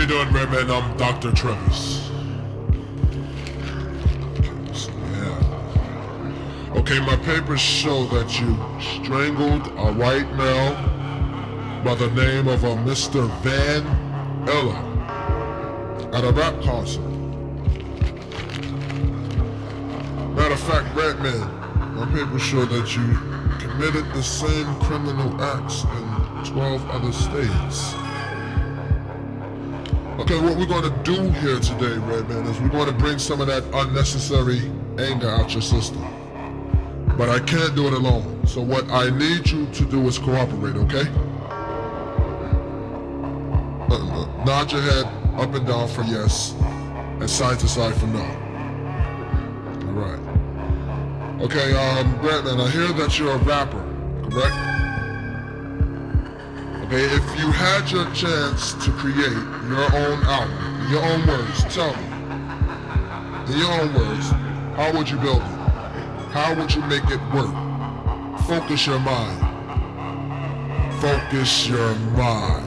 you doing, Redman? I'm Dr. Travis. Yeah. Okay, my papers show that you strangled a white male by the name of a Mr. Van Ella at a rap concert. Matter of fact, Redman, my papers show that you committed the same criminal acts in 12 other states. Okay, what we're going to do here today, Redman, is we're going to bring some of that unnecessary anger out your system. But I can't do it alone. So what I need you to do is cooperate, okay? Nod your head up and down for yes, and side to side for no. All right. Okay, Redman, I hear that you're a rapper, correct? Okay, if you had your chance to create your own album, in your own words, tell me, in your own words, how would you build it? How would you make it work? Focus your mind. Focus your mind.